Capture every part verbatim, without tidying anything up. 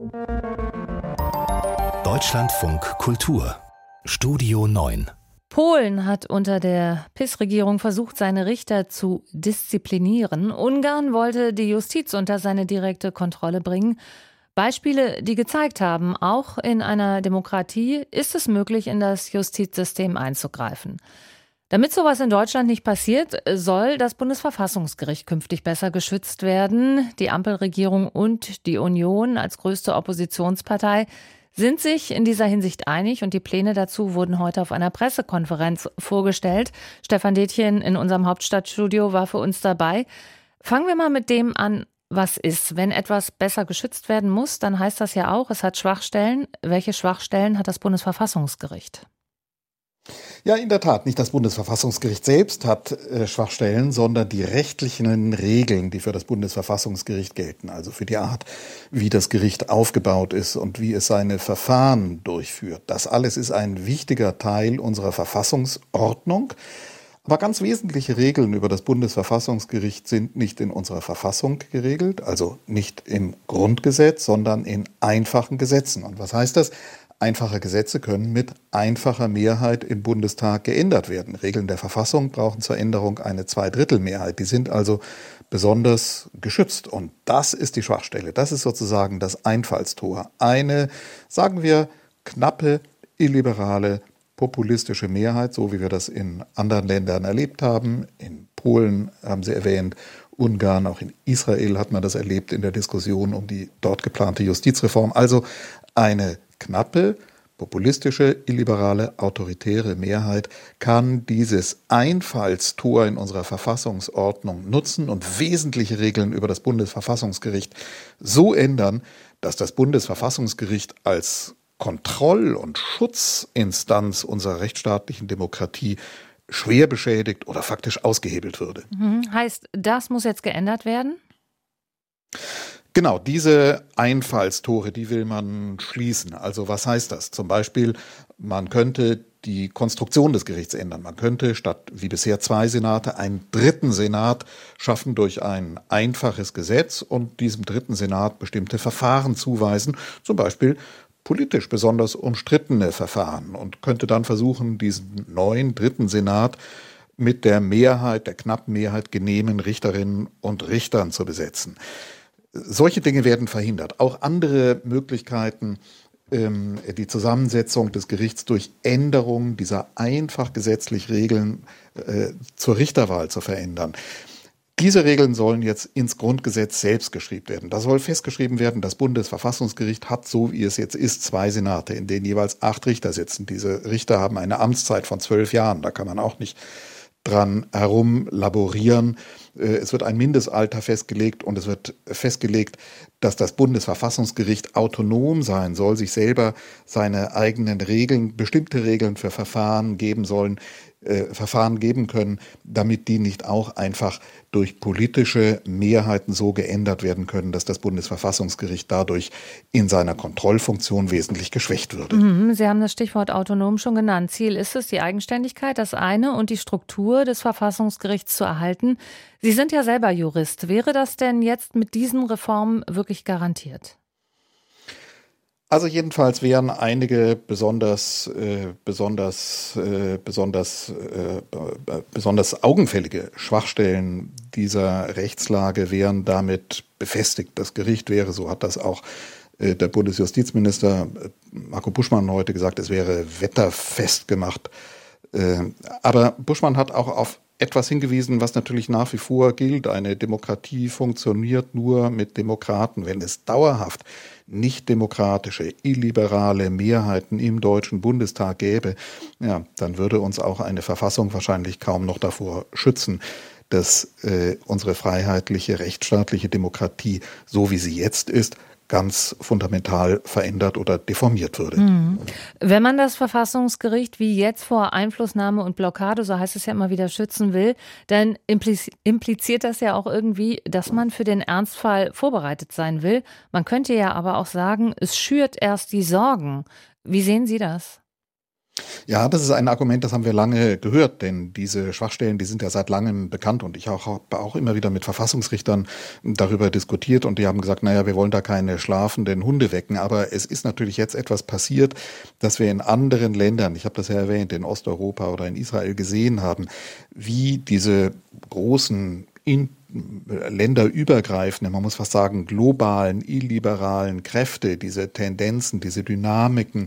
Deutschlandfunk Kultur Studio neun. Polen hat unter der P I S-Regierung versucht, seine Richter zu disziplinieren. Ungarn wollte die Justiz unter seine direkte Kontrolle bringen. Beispiele, die gezeigt haben, auch in einer Demokratie ist es möglich, in das Justizsystem einzugreifen. Damit sowas in Deutschland nicht passiert, soll das Bundesverfassungsgericht künftig besser geschützt werden. Die Ampelregierung und die Union als größte Oppositionspartei sind sich in dieser Hinsicht einig und die Pläne dazu wurden heute auf einer Pressekonferenz vorgestellt. Stefan Detjen in unserem Hauptstadtstudio war für uns dabei. Fangen wir mal mit dem an, was ist. Wenn etwas besser geschützt werden muss, dann heißt das ja auch, es hat Schwachstellen. Welche Schwachstellen hat das Bundesverfassungsgericht? Ja, in der Tat. Nicht das Bundesverfassungsgericht selbst hat äh, Schwachstellen, sondern die rechtlichen Regeln, die für das Bundesverfassungsgericht gelten. Also für die Art, wie das Gericht aufgebaut ist und wie es seine Verfahren durchführt. Das alles ist ein wichtiger Teil unserer Verfassungsordnung. Aber ganz wesentliche Regeln über das Bundesverfassungsgericht sind nicht in unserer Verfassung geregelt, also nicht im Grundgesetz, sondern in einfachen Gesetzen. Und was heißt das? Einfache Gesetze können mit einfacher Mehrheit im Bundestag geändert werden. Regeln der Verfassung brauchen zur Änderung eine Zweidrittelmehrheit. Die sind also besonders geschützt. Und das ist die Schwachstelle. Das ist sozusagen das Einfallstor. Eine, sagen wir, knappe, illiberale, populistische Mehrheit, so wie wir das in anderen Ländern erlebt haben. In Polen haben Sie erwähnt, Ungarn, auch in Israel hat man das erlebt in der Diskussion um die dort geplante Justizreform. Also eine knappe, populistische, illiberale, autoritäre Mehrheit kann dieses Einfallstor in unserer Verfassungsordnung nutzen und wesentliche Regeln über das Bundesverfassungsgericht so ändern, dass das Bundesverfassungsgericht als Kontroll- und Schutzinstanz unserer rechtsstaatlichen Demokratie schwer beschädigt oder faktisch ausgehebelt würde. Mhm. Heißt, das muss jetzt geändert werden? Genau, diese Einfallstore, die will man schließen. Also was heißt das? Zum Beispiel, man könnte die Konstruktion des Gerichts ändern. Man könnte statt wie bisher zwei Senate einen dritten Senat schaffen durch ein einfaches Gesetz und diesem dritten Senat bestimmte Verfahren zuweisen, zum Beispiel politisch besonders umstrittene Verfahren, und könnte dann versuchen, diesen neuen dritten Senat mit der Mehrheit, der knappen Mehrheit genehmen Richterinnen und Richtern zu besetzen. Solche Dinge werden verhindert. Auch andere Möglichkeiten, ähm, die Zusammensetzung des Gerichts durch Änderung dieser einfach gesetzlich Regeln äh, zur Richterwahl zu verändern. Diese Regeln sollen jetzt ins Grundgesetz selbst geschrieben werden. Da soll festgeschrieben werden, das Bundesverfassungsgericht hat, so wie es jetzt ist, zwei Senate, in denen jeweils acht Richter sitzen. Diese Richter haben eine Amtszeit von zwölf Jahren. Da kann man auch nicht dran herumlaborieren. Es wird ein Mindestalter festgelegt und es wird festgelegt, dass das Bundesverfassungsgericht autonom sein soll, sich selber seine eigenen Regeln, bestimmte Regeln für Verfahren geben sollen, äh, Verfahren geben können, damit die nicht auch einfach durch politische Mehrheiten so geändert werden können, dass das Bundesverfassungsgericht dadurch in seiner Kontrollfunktion wesentlich geschwächt würde. Mhm, Sie haben das Stichwort autonom schon genannt. Ziel ist es, die Eigenständigkeit, das eine, und die Struktur des Verfassungsgerichts zu erhalten. Sie sind ja selber Jurist. Wäre das denn jetzt mit diesen Reformen wirklich garantiert? Also jedenfalls wären einige besonders, äh, besonders, äh, besonders, äh, besonders augenfällige Schwachstellen dieser Rechtslage wären damit befestigt. Das Gericht wäre, so hat das auch äh, der Bundesjustizminister äh, Marco Buschmann heute gesagt, es wäre wetterfest gemacht. Äh, aber Buschmann hat auch auf etwas hingewiesen, was natürlich nach wie vor gilt. Eine Demokratie funktioniert nur mit Demokraten. Wenn es dauerhaft nicht demokratische, illiberale Mehrheiten im Deutschen Bundestag gäbe, ja, dann würde uns auch eine Verfassung wahrscheinlich kaum noch davor schützen, dass äh, unsere freiheitliche, rechtsstaatliche Demokratie, so wie sie jetzt ist, ganz fundamental verändert oder deformiert würde. Mhm. Wenn man das Verfassungsgericht wie jetzt vor Einflussnahme und Blockade, so heißt es ja immer wieder, schützen will, dann impliziert das ja auch irgendwie, dass man für den Ernstfall vorbereitet sein will. Man könnte ja aber auch sagen, es schürt erst die Sorgen. Wie sehen Sie das? Ja, das ist ein Argument, das haben wir lange gehört, denn diese Schwachstellen, die sind ja seit langem bekannt und ich auch, habe auch immer wieder mit Verfassungsrichtern darüber diskutiert und die haben gesagt, naja, wir wollen da keine schlafenden Hunde wecken, aber es ist natürlich jetzt etwas passiert, dass wir in anderen Ländern, ich habe das ja erwähnt, in Osteuropa oder in Israel gesehen haben, wie diese großen in länderübergreifenden, man muss fast sagen globalen, illiberalen Kräfte, diese Tendenzen, diese Dynamiken,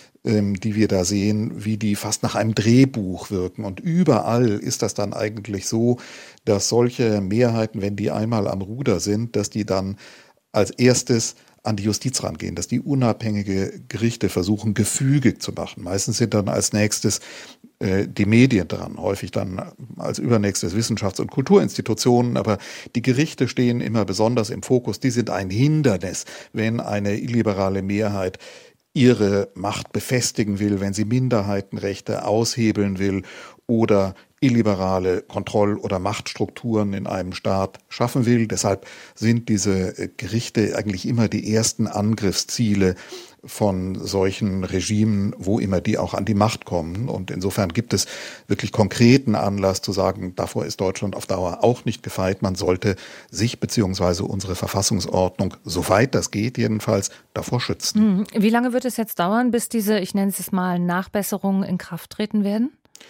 die wir da sehen, wie die fast nach einem Drehbuch wirken. Und überall ist das dann eigentlich so, dass solche Mehrheiten, wenn die einmal am Ruder sind, dass die dann als erstes an die Justiz rangehen, dass die unabhängige Gerichte versuchen, gefügig zu machen. Meistens sind dann als nächstes äh, die Medien dran, häufig dann als übernächstes Wissenschafts- und Kulturinstitutionen. Aber die Gerichte stehen immer besonders im Fokus. Die sind ein Hindernis, wenn eine illiberale Mehrheit ihre Macht befestigen will, wenn sie Minderheitenrechte aushebeln will oder illiberale Kontroll- oder Machtstrukturen in einem Staat schaffen will. Deshalb sind diese Gerichte eigentlich immer die ersten Angriffsziele von solchen Regimen, wo immer die auch an die Macht kommen. Und insofern gibt es wirklich konkreten Anlass zu sagen, davor ist Deutschland auf Dauer auch nicht gefeit. Man sollte sich beziehungsweise unsere Verfassungsordnung, soweit das geht jedenfalls, davor schützen. Wie lange wird es jetzt dauern, bis diese, ich nenne es mal, Nachbesserungen in Kraft treten werden?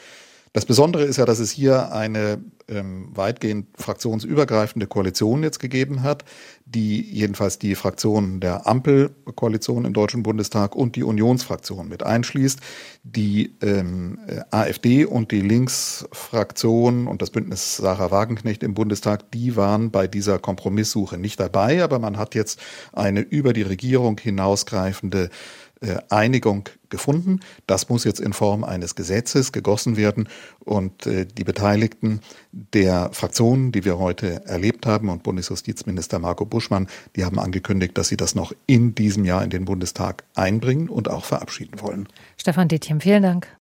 Das Besondere ist ja, dass es hier eine ähm, weitgehend fraktionsübergreifende Koalition jetzt gegeben hat, die jedenfalls die Fraktionen der Ampelkoalition im Deutschen Bundestag und die Unionsfraktion mit einschließt. Die ähm, AfD und die Linksfraktion und das Bündnis Sarah Wagenknecht im Bundestag, die waren bei dieser Kompromisssuche nicht dabei, aber man hat jetzt eine über die Regierung hinausgreifende Einigung gefunden. Das muss jetzt in Form eines Gesetzes gegossen werden und äh, die Beteiligten der Fraktionen, die wir heute erlebt haben und Bundesjustizminister Marco Buschmann, die haben angekündigt, dass sie das noch in diesem Jahr in den Bundestag einbringen und auch verabschieden wollen. Stefan Detjen, vielen Dank.